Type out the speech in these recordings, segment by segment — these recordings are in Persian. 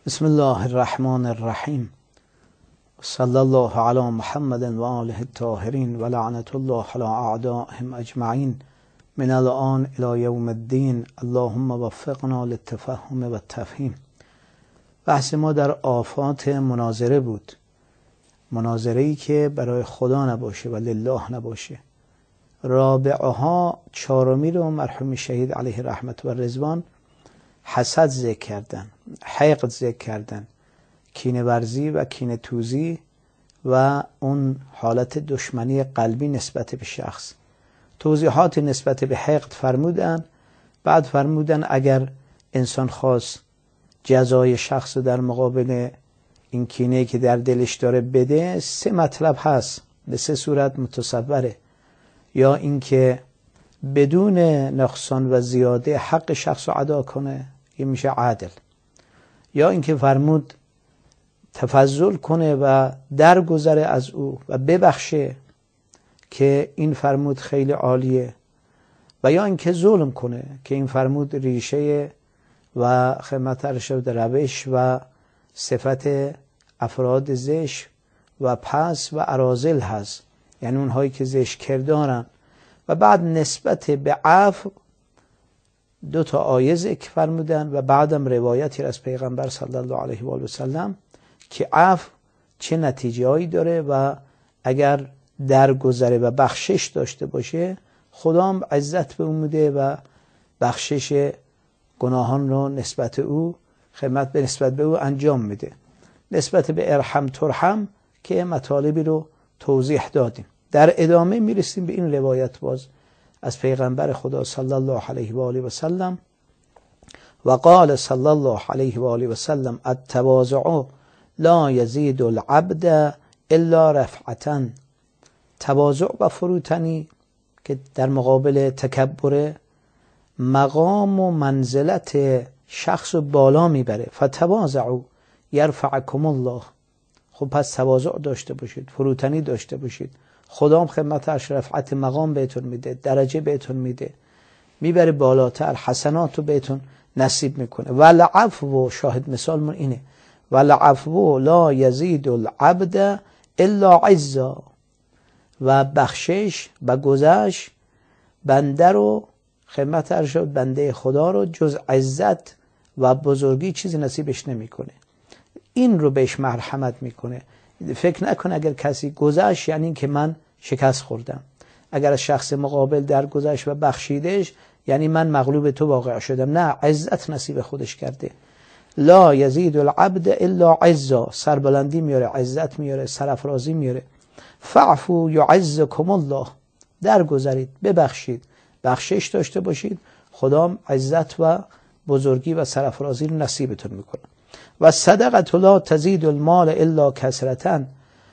بسم الله الرحمن الرحیم صلی الله علی محمد و آله الطاهرین و لعنت الله علی اعدائهم اجمعین من الان الی یوم الدین. اللهم وفقنا للتفهم و التفهیم. بحث ما در آفات مناظره بود، مناظره‌ای که برای خدا نباشه و لله نباشه. رابعها، چهارمی رو مرحوم شهید علیه رحمت و رضوان حسد ذکر کردن، حقد ذکر کردن، کینه ورزی و کینه توزی و اون حالت دشمنی قلبی نسبت به شخص. توضیحات نسبت به حقد فرمودن. بعد فرمودن اگر انسان خواست جزای شخص در مقابل این کینه که در دلش داره بده، سه مطلب هست، به سه صورت متصوره. یا اینکه بدون نقصان و زیاده حق شخص رو ادا کنه، این میشه عادل. یا اینکه فرمود تفضل کنه و درگذره از او و ببخشه، که این فرمود خیلی عالیه. و یا اینکه ظلم کنه، که این فرمود ریشه و خدمت ارشد روش و صفت افراد زشت و پس و اراذل هست، یعنی اونهایی که زشت کردارن. و بعد نسبت به عفو دو تا آیه ذکر فرمودن و بعدم روایتی از پیغمبر صلی الله علیه و آله و سلم که عفو چه نتیجه هایی داره و اگر درگذره و بخشش داشته باشه، خدا هم عزت به او میده و بخشش گناهان رو نسبت او خدمت به نسبت به او انجام میده. نسبت به ارحم ترحم که مطالبی رو توضیح دادیم. در ادامه میرسیم به این روایت باز از پیغمبر خدا صلی الله علیه و آله و سلم: و قال صلی الله علیه و آله و سلم التواضع لا یزید العبد الا رفعة. تواضع و فروتنی که در مقابل تکبر، مقام و منزلت شخص رو بالا میبره. فتواضعوا یرفعکم الله. خب پس تواضع داشته باشید، فروتنی داشته باشید، خدا هم خدمتش رفعت مقام بهتون میده، درجه بهتون میده، میبره بالاتر، حسنات رو بهتون نصیب میکنه. والعفو، شاهد مثال من اینه، والعفو لا یزید العبد الا عزا. و بخشش و گذشت بنده رو خدمت ارشد بنده خدا رو جز عزت و بزرگی چیزی نصیبش نمیکنه. این رو بهش مرحمت میکنه. فکر نکن اگر کسی گذشت یعنی که من شکست خوردم. اگر از شخص مقابل در گذشت و بخشیدش یعنی من مغلوب تو واقع شدم. نه، عزت نصیب خودش کرده. لا یزید العبد الا عزا. سربلندی میاره، عزت میاره، سرافرازی میاره. فعفو یعزکم الله. درگذرید، ببخشید، بخشش داشته باشید، خدا عزت و بزرگی و سرافرازی رو نصیبتون میکنه. و صدقه لا تزید المال الا کثرة.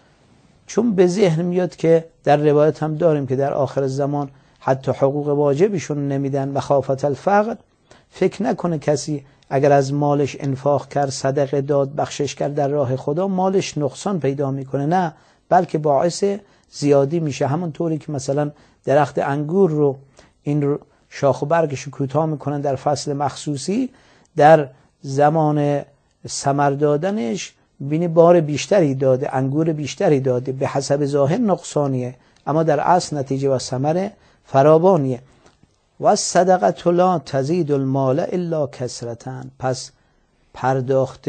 چون به ذهن میاد که در روایت هم داریم که در آخر زمان حتی حقوق واجبشون نمیدن مخافت الفقر. فکر نکنه کسی اگر از مالش انفاق کرد، صدقه داد، بخشش کرد در راه خدا، مالش نقصان پیدا میکنه. نه، بلکه باعث زیادی میشه. همون طوری که مثلا درخت انگور رو این رو شاخ و برگش کوتاه میکنن در فصل مخصوصی، در زمان ثمر دادنش بینی بار بیشتری داده، انگور بیشتری داده، به حسب ظاهر نقصانیه اما در اصل نتیجه و ثمر فراوانیه. و صدقه لا تزید المال الا کثرة. پس پرداخت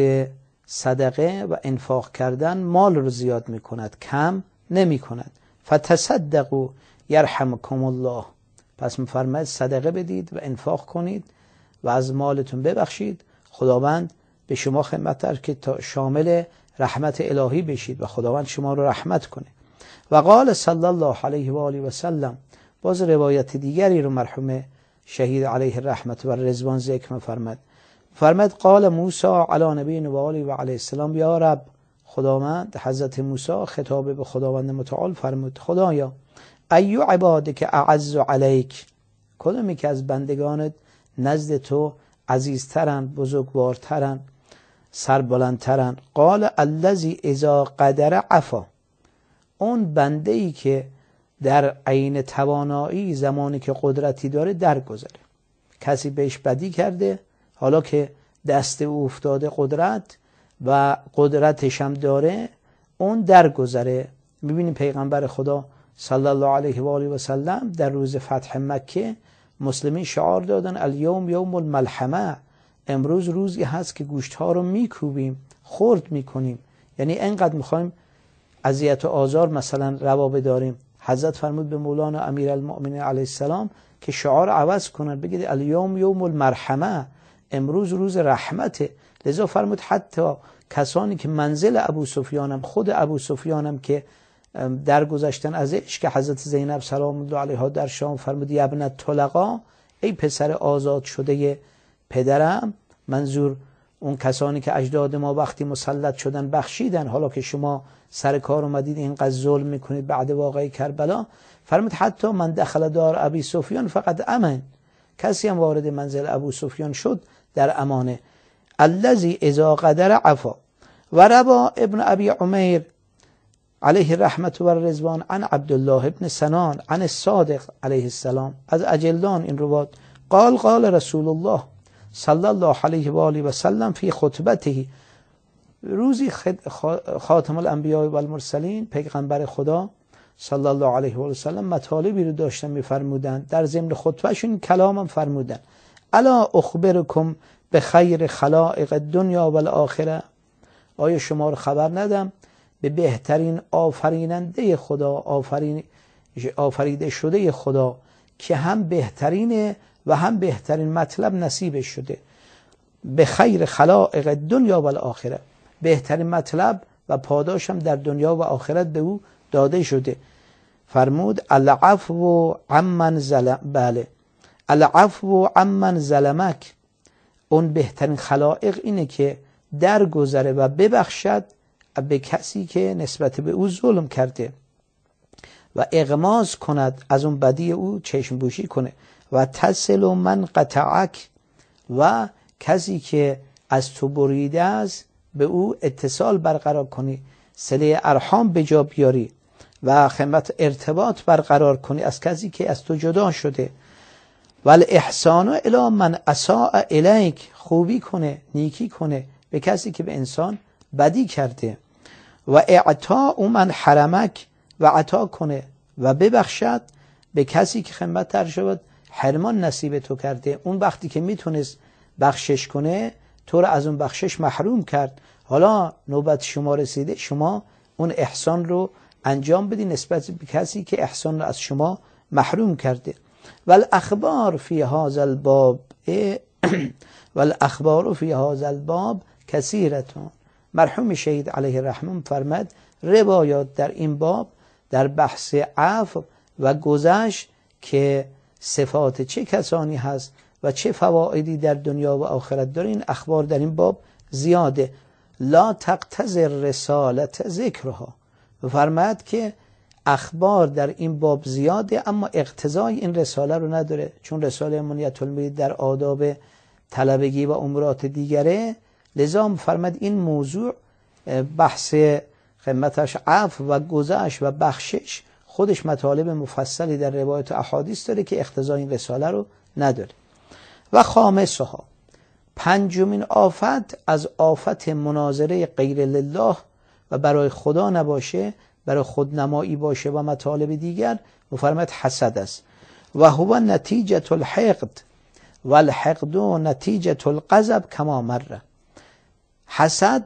صدقه و انفاق کردن مال رو زیاد میکند، کم نمی کند. فتصدقوا یرحمکم الله. پس میفرماید صدقه بدید و انفاق کنید و از مالتون ببخشید، خداوند به شما خدمت که تا شامل رحمت الهی بشید و خداوند شما رو رحمت کنه. و قال صلی الله علیه و آله و سلم، باز روایت دیگری رو مرحوم شهید علیه رحمت و رضوان ذکر فرمد قال موسی علی نبی و آله و علیه السلام: یا رب، خداوند حضرت موسی خطاب به خداوند متعال فرمود: خدایا، ایو عبادک اعز علیک، کدومی که از بندگانت نزد تو عزیزترن، بزرگوارترن، سربلندترن؟ قال الذی اذا قدر عفا. اون بنده ای که در عین توانایی زمانی که قدرتی داره درگذره. کسی بهش بدی کرده، حالا که دست او افتاده قدرت، و قدرتش هم داره اون درگذره. میبینیم پیغمبر خدا صلی الله علیه و آله و سلم در روز فتح مکه مسلمین شعار دادن الیوم یوم الملحمه، امروز روزی هست که گوشت ها رو میکوبیم، خرد میکنیم. یعنی انقدر میخوایم اذیت و آزار مثلا روا بداریم. حضرت فرمود به مولانا امیرالمؤمنین علیه السلام که شعار عوض کنن، بگید الیوم یوم المرحمه، امروز روز رحمته. لذا فرمود حتی کسانی که منزل ابو سفیانم، خود ابو سفیانم که درگذشتن ازش، که حضرت زینب سلام الله علیها در شام فرمود یا ابن الطلقا، ای پسر آزاد شده پدرم، منظور اون کسانی که اجداد ما وقتی مسلط شدن بخشیدن، حالا که شما سر کار اومدید اینقدر ظلم میکنید بعد واقعه کربلا. فرمود حتی من دخل دار ابی سفیان فقط امن، کسی هم وارد منزل ابو سفیان شد در امانه. الذی اذا قدر عفا. و روا ابن ابی عمیر علیه رحمت و رضوان عن عبدالله ابن سنان عن الصادق علیه السلام، از اجلان این روایت، قال قال رسول الله صلی الله علیه و آله و سلم فی خطبته، روزی خاتم الانبیاء و المرسلین پیغمبر خدا صلی الله علیه و آله و سلم مطالبی رو داشتن میفرمودن، در ضمن خطبهشون کلامم فرمودن الا اخبرکم به خیر خلائق الدنیا و الاخره، آیا شما رو خبر ندم به بهترین آفریننده خدا، آفریده شده خدا که هم بهترینه و هم بهترین مطلب نصیبش شده. به خیر خلائق دنیا و الاخره، بهترین مطلب و پاداش هم در دنیا و آخرت به او داده شده. فرمود العفو عمن ظلم، بله العفو عمن ظلمک، اون بهترین خلائق اینه که درگذره و ببخشد به کسی که نسبت به او ظلم کرده و اغماض کند از اون بدی او، چشم پوشی کنه. و تصل من قطعک، و کسی که از تو بریده است به او اتصال برقرار کنی، صله ارحام به جا بیاری و خدمت ارتباط برقرار کنی از کسی که از تو جدا شده. ول احسان الی من اساء الیک، خوبی کنه، نیکی کنه به کسی که به انسان بدی کرده. و اعطاء من حرمک، و عطا کنه و ببخشد به کسی که خدمت در شود حرمان نصیب تو کرده. اون وقتی که میتونست بخشش کنه تو رو از اون بخشش محروم کرد، حالا نوبت شما رسیده، شما اون احسان رو انجام بدی نسبت به کسی که احسان رو از شما محروم کرده. والاخبار فی هذا الباب والاخبار فی هذا الباب کثیرتون. مرحوم شهید علیه رحمه فرمد روایات در این باب، در بحث عفو و گذشت که صفات چه کسانی هست و چه فوائدی در دنیا و آخرت داره، این اخبار در این باب زیاده. لا تقتضی رسالت ذکرها، فرماد که اخبار در این باب زیاده اما اقتضای این رساله رو نداره، چون رساله منیت المرید در آداب طلبگی و امورات دیگره. لذا فرماد این موضوع بحث خدمتش عفو و گذشت و بخشش خودش مطالب مفصلی در روایت احادیث داره که اقتضای این رساله رو نداره. و خامسها، پنجمین آفت از آفت مناظره غیر لله و برای خدا نباشه، برای خودنمایی باشه و مطالب دیگر، فرمود حسد است. و هو نتیجه الحقد و الحقد نتیجه الغضب کما مره. حسد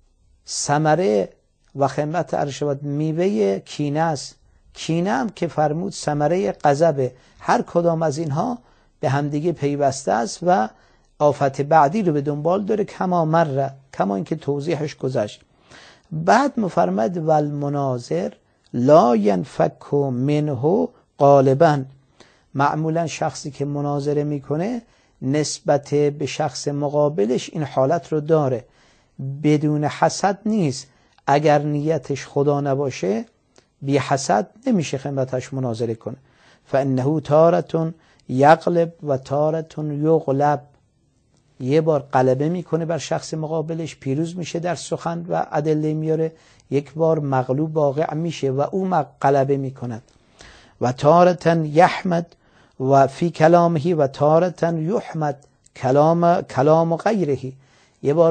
ثمره و خدمت ارشد میوه کینه است. کینه هم که فرمود ثمره غضب. هر کدام از اینها به همدیگه پیوسته است و آفت بعدی رو به دنبال داره، کما مره، کما اینکه توضیحش گذشت. بعد مفرمد و المناظر لا ینفک منه غالبا، معمولا شخصی که مناظره میکنه نسبت به شخص مقابلش این حالت رو داره، بدون حسد نیست. اگر نیتش خدا نباشه بی حسد نمیشه خدمتش مناظره کنه. فانه تارة یغلب و تارة یغلب، یه بار غلبه میکنه بر شخص مقابلش، پیروز میشه در سخن و ادله میاره، یک بار مغلوب واقع میشه و او غلبه میکند. و تارة یحمد و فی کلامه و تارة یحمد کلام غیره، یه بار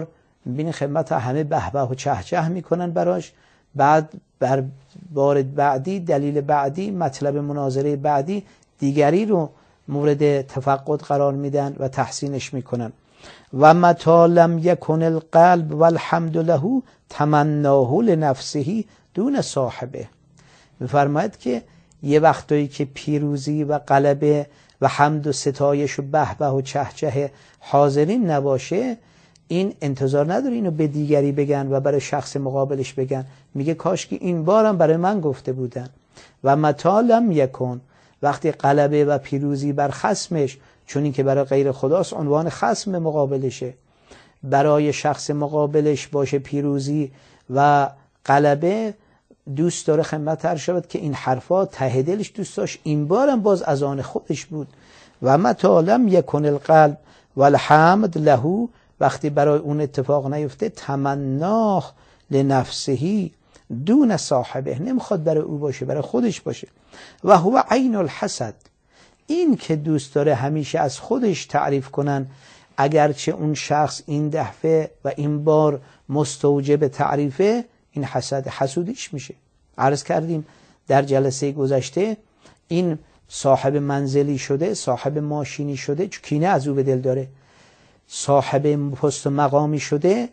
میبینی خدمت همه به به و چه چه میکنن براش، بعد بر بار بعدی دلیل بعدی مطلب مناظره بعدی دیگری رو مورد تفقد قرار میدن و تحسینش میکنن. و متی لم یکن القلب والحمد له تمناه لنفسه دون صاحبه. میفرماید که یه وقتایی که پیروزی و غلبه و حمد و ستایش و به به و چه چه حاضرین نباشه، این انتظار نداره اینو به دیگری بگن و برای شخص مقابلش بگن، میگه کاش که این بارم برای من گفته بودن. و متی لم یکن، وقتی غلبه و پیروزی بر خصمش، چون این که برای غیر خداست عنوان خصم مقابلشه، برای شخص مقابلش باشه پیروزی و غلبه، دوست داره خدمت عرض شود که این حرفا ته دلش دوست داشت این بارم باز از آن خودش بود. و متی لم یکن القلب والحمد له، وقتی برای اون اتفاق نیفته، تمناه لنفسه دون صاحبه، نمیخواد برای او باشه، برای خودش باشه. و هو عین الحسد، این که دوست داره همیشه از خودش تعریف کنن، اگرچه اون شخص این دفعه و این بار مستوجب تعریفه، این حسودیش میشه. عرض کردیم در جلسه گذشته، این صاحب منزلی شده، صاحب ماشینی شده، چون کینه از او به دل داره، صاحب پست مقامی شده،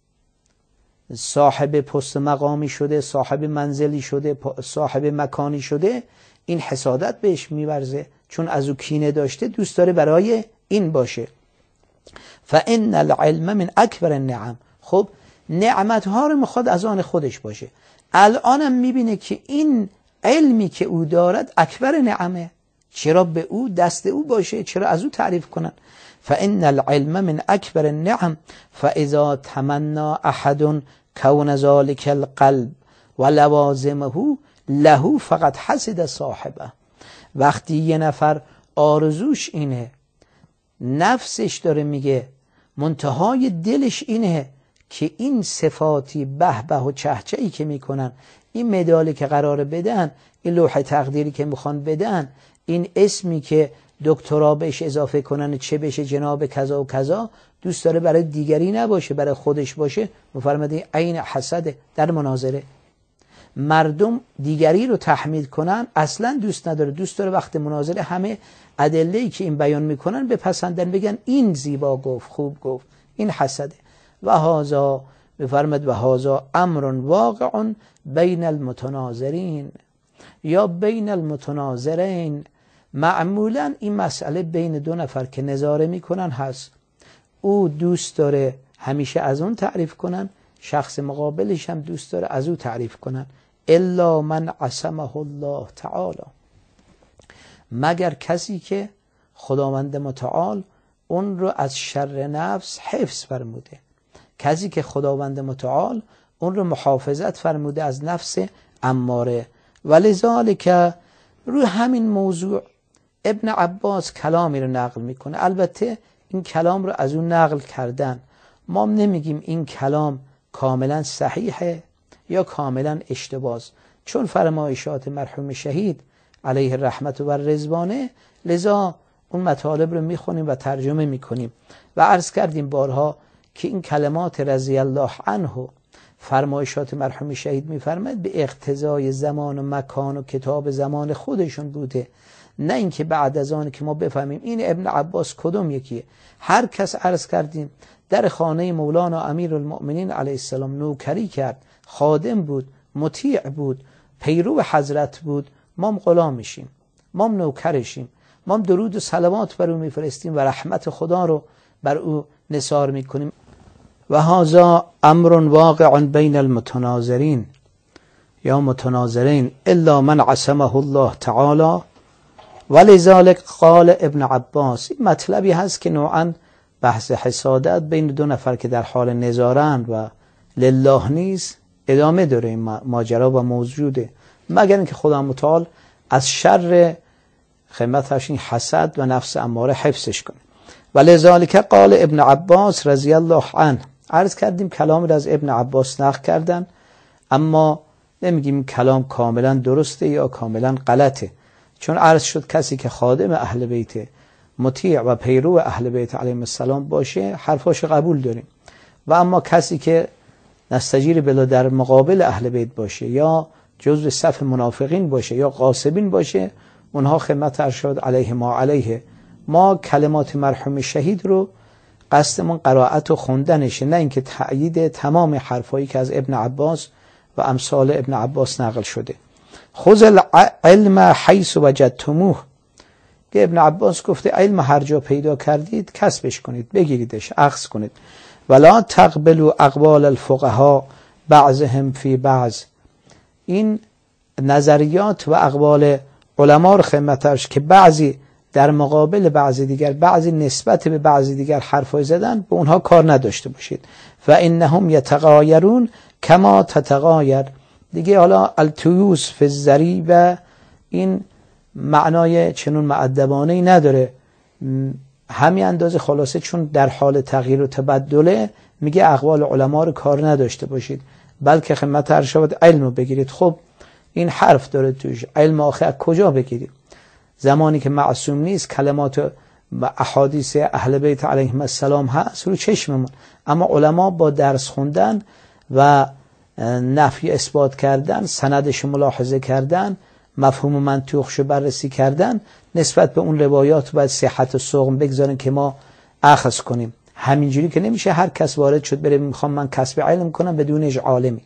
صاحب پست مقامی شده، صاحب منزلی شده، صاحب مکانی شده، این حسادت بهش میورزه، چون از او کینه داشته، دوست داره برای این باشه. فإن العلم من اکبر النعم، خب نعمتها رو میخواد از آن خودش باشه. الانم میبینه که این علمی که او دارد اکبر نعمه، چرا به او دست او باشه، چرا از او تعریف کنن. فإن العلم من اکبر النعم فاذا تمنى احد کون ذلك القلب ولوازمه له فقط حسد صاحبه. وقتی یه نفر آرزوش اینه، نفسش داره میگه، منتهای دلش اینه که این صفاتی به به و چه چه‌ای که میکنن، این مدالی که قراره بدن، این لوح تقدیری که میخوان بدن، این اسمی که دکترا بهش اضافه کنن چه بشه جناب کذا و کذا، دوست داره برای دیگری نباشه، برای خودش باشه. مفرمده عین حسد. در مناظره مردم دیگری رو تحمید کنن اصلا دوست نداره، دوست داره وقت مناظره همه ادله‌ای که این بیان میکنن بپسندن، بگن این زیبا گفت، خوب گفت. این حسده. و هذا بفرمد و هذا امر واقع بین المتناظرین یا بین المتناظرین. معمولا این مسئله بین دو نفر که نظاره میکنن هست، او دوست داره همیشه از اون تعریف کنن، شخص مقابلش هم دوست داره از او تعریف کنن. الا من عصمه الله تعالی، مگر کسی که خداوند متعال اون رو از شر نفس حفظ فرموده، کسی که خداوند متعال اون رو محافظت فرموده از نفس اماره. ولذالک روی همین موضوع ابن عباس کلامی رو نقل میکنه. البته این کلام رو از اون نقل کردن، ما نمیگیم این کلام کاملا صحیحه یا کاملا اشتباه، چون فرمایشات مرحوم شهید علیه الرحمت و رضوانه، لذا اون مطالب رو میخونیم و ترجمه میکنیم. و عرض کردیم بارها که این کلمات رضی الله عنه، فرمایشات مرحوم شهید میفرماید به اقتضای زمان و مکان و کتاب زمان خودشون بوده، نه اینکه بعد از آن که ما بفهمیم این ابن عباس کدوم یکیه. هر کس عرض کردیم در خانه مولانا امیرالمؤمنین علیه السلام نوکری کرد، خادم بود، مطیع بود، پیرو حضرت بود، ما غلام میشیم، ما نوکرشیم، ما درود و صلوات بر او میفرستیم و رحمت خدا رو بر او نثار میکنیم. و هذا امر واقع بین المتناظرین یا متناظرین الا من عصمه الله تعالی. ولذلك قال ابن عباس، این مطلبی هست که نوعا بحث حسادت بین دو نفر که در حال نظارن و لله نیست ادامه داره، این ماجرا و موجوده، مگر اینکه خدا متعال از شر خدمتش این حسد و نفس اماره حفظش کنه. ولذلك قال ابن عباس رضی الله عنه. عرض کردیم کلامی را از ابن عباس نقل کردن، اما نمیگیم کلام کاملا درسته یا کاملا غلطه، چون عرض شد کسی که خادم اهل بیت، مطیع و پیرو اهل بیت علیهم السلام باشه، حرفاش قبول داریم. و اما کسی که نستجیر بلا در مقابل اهل بیت باشه یا جزو صف منافقین باشه یا غاصبین باشه، اونها خدمت ارشاد علیه ما علیه. ما کلمات مرحوم شهید رو قصدمون قرائت و خوندنشه، نه اینکه تأیید تمام حرفایی که از ابن عباس و امثال ابن عباس نقل شده. خذ العلم حیث وجدتموه، که ابن عباس گفته علم هر جا پیدا کردید کسبش کنید، بگیریدش، اخذ کنید. ولا تقبلوا اقوال الفقهاء بعضهم فی بعض. این نظریات و اقوال علما رو خدمتش که بعضی در مقابل بعضی دیگر، بعضی نسبت به بعضی دیگر حرفای زدن، به اونها کار نداشته باشید. و انهم یتغایرون کما تتغایر. دیگه حالا التیوس فی الزری و این معنای چنون مؤدبانه‌ای نداره، همین اندازه خلاصه چون در حال تغییر و تبدله میگه اقوال علما رو کار نداشته باشید، بلکه خدمت ارشاد علم رو بگیرید. خب این حرف داره توش، علم آخر کجا بگیرید؟ زمانی که معصوم نیست، کلمات و احادیث اهل بیت علیهم السلام هست رو چشممون، اما علما با درس خوندن و نفی اثبات کردن، سندش ملاحظه کردن، مفهوم منطوقش بررسی کردن، نسبت به اون روایات باید صحت و سقم بگذارن که ما اخذ کنیم. همینجوری که نمیشه هر کس وارد شد بره میخوام من کسب علم کنم بدون عالمی.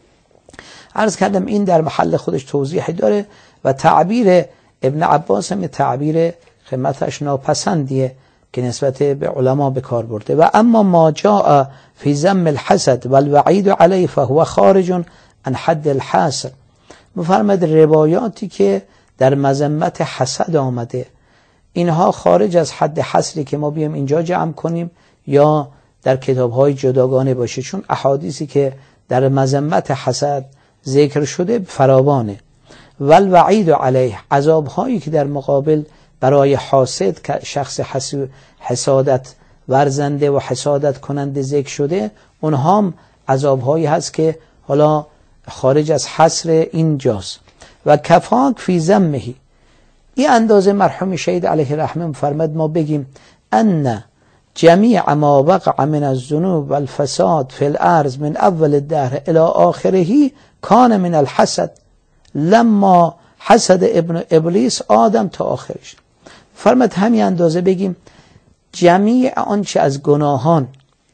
عرض کردم این در محل خودش توضیحی داره و تعبیر ابن عباس هم تعبیر خدمتش ناپسندیه که نسبت به علما به کار برده. و اما ما جاء فی ذم الحسد والوعید علیه فهو خارج عن حد الحصر. مفرمد روایاتی که در مذمت حسد آمده، اینها خارج از حد حصری که ما بیام اینجا جمع کنیم یا در کتاب‌های جداگانه باشه، چون احادیثی که در مذمت حسد ذکر شده فراوانه. والوعید علیه، عذاب‌هایی که در مقابل برای حاسد که شخص حسادت ورزنده و حسادت کننده ذکر شده، اونها هم عذاب‌هایی هست که حالا خارج از حصر اینجاست. و کفاک فی ذمه، این اندازه مرحوم شهید علیه رحمه فرمد ما بگیم ان جمیع ما وقع من الذنوب والفساد فی الارض من اول الدهر الى آخره کان من الحسد لما حسد ابن ابلیس آدم تا آخرش. فرمد همین اندازه بگیم جمیع آنچه از گناهان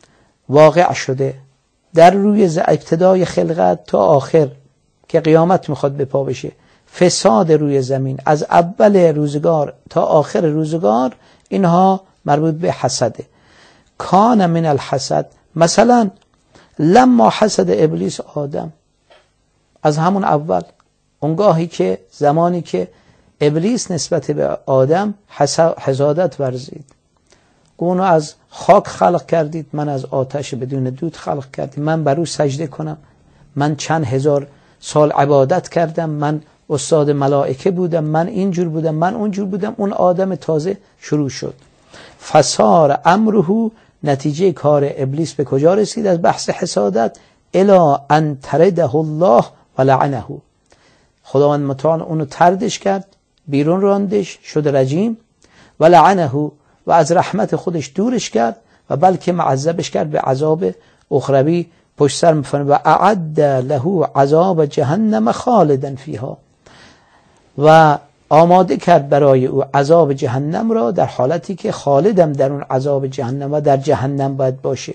واقع شده در روی ابتدای خلقت تا آخر که قیامت میخواد به پا بشه، فساد روی زمین از اول روزگار تا آخر روزگار، اینها مربوط به حسده. کان من الحسد، مثلا لما حسد ابلیس آدم، از همون اول، اونگاهی که زمانی که ابلیس نسبت به آدم حسادت ورزید، اونو از خاک خلق کردید، من از آتش بدون دود خلق کردید، من بر او سجده کنم، من چند هزار سال عبادت کردم، من استاد ملائکه بودم، من اینجور بودم، من اونجور بودم. اون آدم تازه شروع شد. فسار امره، نتیجه کار ابلیس به کجا رسید از بحث حسادت؟ الی ان ترده الله و لعنه، خداوند متعال اونو تردش کرد، بیرون راندش، شد رجیم، و لعنه، و از رحمت خودش دورش کرد و بلکه معذبش کرد به عذاب اخروی پشت سر می‌فرمه و اعد له عذاب جهنم خالدا فیها، و آماده کرد برای او عذاب جهنم را در حالتی که خالدم در اون عذاب جهنم و در جهنم باید باشه.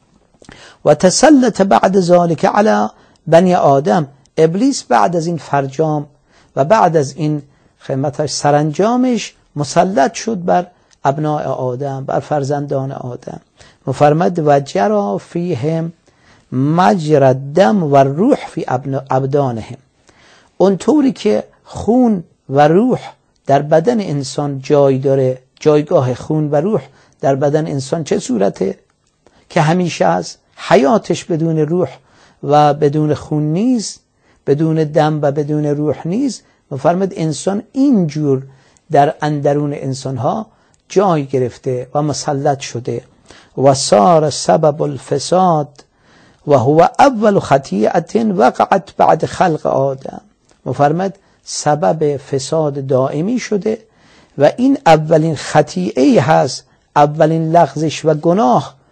و تسلط بعد ذالک علی بنی آدم، ابلیس بعد از این فرجام و بعد از این خدمتش سرانجامش مسلط شد بر ابناء آدم، بر فرزندان آدم. مفرمد و جرا فیهم مجرى الدم و روح فی ابدانهم، اونطوری که خون و روح در بدن انسان جای داره، جایگاه خون و روح در بدن انسان چه صورته که همیشه از حیاتش بدون روح و بدون خون نیست، بدون دم و بدون روح نیست. مفرمد انسان اینجور در اندرون انسانها جای گرفته و مسلط شده. و صار سبب الفساد و هو اول خطیئه وقعت بعد خلق آدم، مفرمد سبب فساد دائمی شده و این اولین خطیئه هست، اولین لغزش و گناه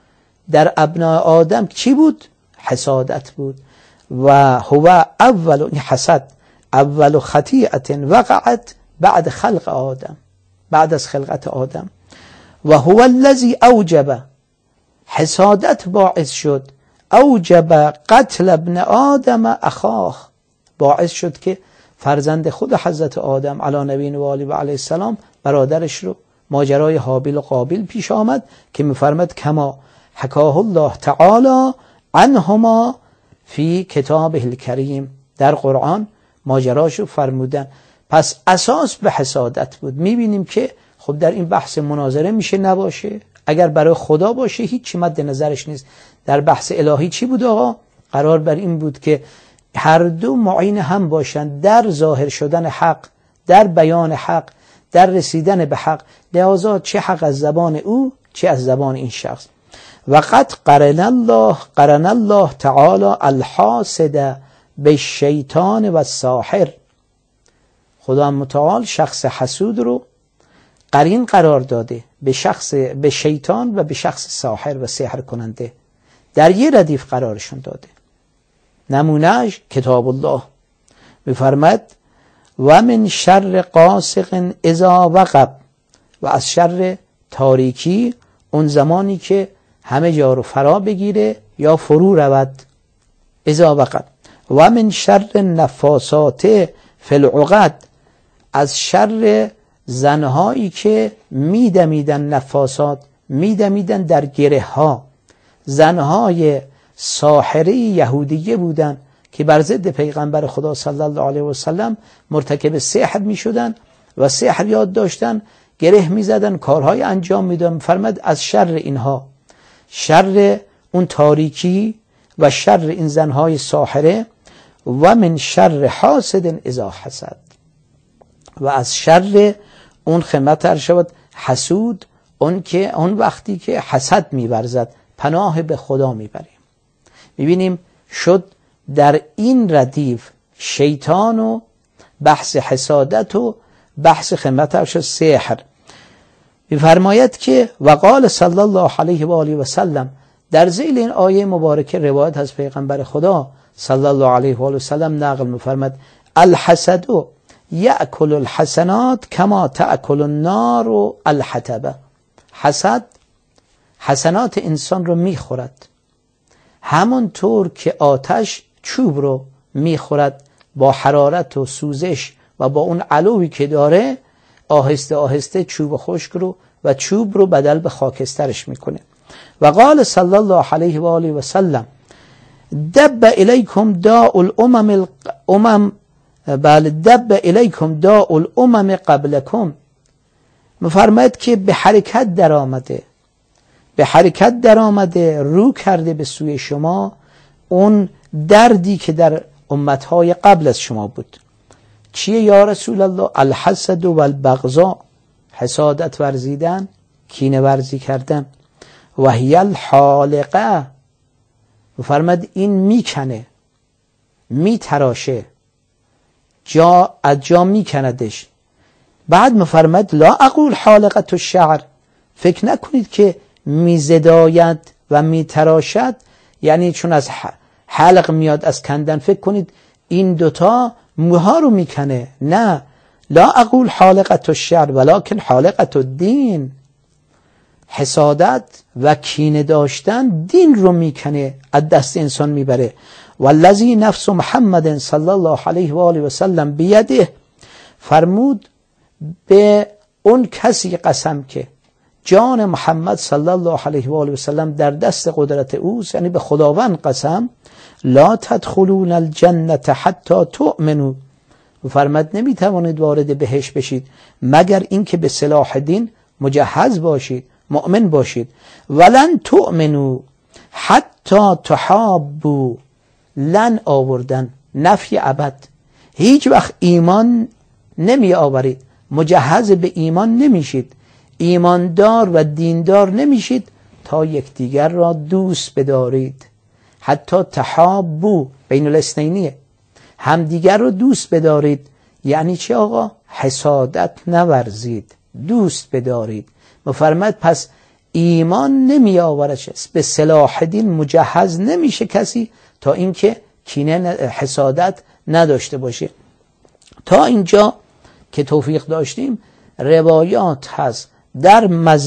در ابناء آدم چی بود؟ حسادت بود. و هو اول حسد اول خطیئت وقعت بعد خلق آدم، بعد از خلقت آدم. و هو الذی اوجب، حسادت باعث شد، اوجب قتل ابن آدم اخاه، باعث شد که فرزند خود حضرت آدم علی نبینا و آله و علیه السلام برادرش رو، ماجرای هابیل و قابیل پیش آمد که می‌فرماد کما حکاه الله تعالی عنهما فی کتابه الکریم، در قرآن ماجراشو فرمودن. پس اساس به حسادت بود. میبینیم که خب در این بحث مناظره میشه نباشه، اگر برای خدا باشه هیچ مد نظرش نیست. در بحث الهی چی بود آقا؟ قرار بر این بود که هر دو معین هم باشند در ظاهر شدن حق، در بیان حق، در رسیدن به حق. لذا چه حق از زبان او چه از زبان این شخص. وقد قرن الله تعالی الحاسد بالشیطان و الساحر، خدا متعال شخص حسود رو قرین قرار داده به شیطان و به شخص ساحر و سحر کننده، در یه ردیف قرارشون داده. نمونهش کتاب الله می‌فرماد و من شر غاسق اذا وقب، و از شر تاریکی اون زمانی که همه جا رو فرا بگیره یا فرو رود. اذا وقب. و من شر نفاسات فی العقد، از شر زنهایی که میدمیدن، نفاسات میدمیدن در گره ها، زنهای ساحره یهودیه بودن که بر ضد پیغمبر خدا صلی الله علیه و سلم مرتکب سحر می شدن و سحر یاد داشتن، گره می زدن، کارهای انجام می دادن. فرمود از شر اینها، شر اون تاریکی و شر این زنهای ساحره، و من شر حاسد اذا حسد، و از شر اون خدمت شود حسود، اون وقتی که حسد می‌ورزد. پناه به خدا میبریم. میبینیم شد در این ردیف شیطان و بحث حسادت و بحث خدمت شد سحر. میفرماید که وقال صلی الله علیه و آله و سلم، در ذیل این آیه مبارکه روایت از پیغمبر خدا صلی الله علیه و آله و سلم نقل می‌فرماد الحسد یأکل الحسنات کما تأکل النار الحطب، حسد حسنات انسان رو میخورد همونطور که آتش چوب رو میخورد، با حرارت و سوزش و با اون علوی که داره آهسته آهسته چوب خشک رو و چوب رو بدل به خاکسترش میکنه. و قال صلی الله علیه و آله و سلم دب الیکم داء الامم بل دب الیکم داء الامم قبلکم، میفرماید که به حرکت در آمده رو کرده به سوی شما اون دردی که در امتهای قبل از شما بود. چیه یا رسول الله؟ الحسد و البغضاء، حسادت ورزیدن، کینه ورزی کردن. و هی الحالقه، فرمود این میکنه، میتراشه، از جا میکندش. بعد مفرمد لا اقول حالقه الشعر، فکر نکنید که میزداید و میتراشد یعنی چون از حلق میاد از کندن فکر کنید این دوتا موها رو میکنه. نه، لا اقول حالقه الشعر ولکن حالقه الدین، حسادت و کینه داشتن دین رو میکنه، از دست انسان میبره. والذی نفس محمد صلی الله علیه و آله و سلم بیده، فرمود به اون کسی قسم که جان محمد صلی الله علیه و آله و سلم در دست قدرت اوست، یعنی به خداوند قسم، لا تدخلون الجنة حتی تؤمنوا، فرمود نمیتوانید وارد بهشت بشید مگر اینکه به سلاح دین مجهز باشید، مؤمن باشید. ولن تؤمنوا حتی تحابوا، لن آوردن نفی ابد، هیچ وقت ایمان نمی آورید، مجهز به ایمان نمیشید، ایماندار و دیندار نمیشید تا یکدیگر را دوست بدارید. حتی تحابوا بین الاثنینیه، همدیگر رو دوست بدارید. یعنی چی آقا؟ حسادت نورزید، دوست بدارید. مفرمد پس ایمان نمی آورد، به سلاح دین مجهز نمیشه کسی تا اینکه کینه حسادت نداشته باشه. تا اینجا که توفیق داشتیم روایات هست در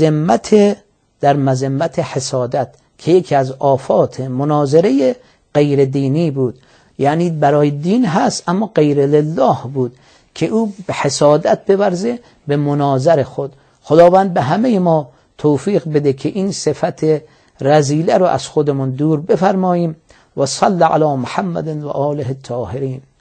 مذمت حسادت که یکی از آفات مناظره غیر دینی بود، یعنی برای دین هست اما غیر لله بود که او به حسادت بورزه به مناظر خود. خداوند به همه ما توفیق بده که این صفت رذیله رو از خودمون دور بفرماییم. و صلی علی محمد و آله الطاهرین.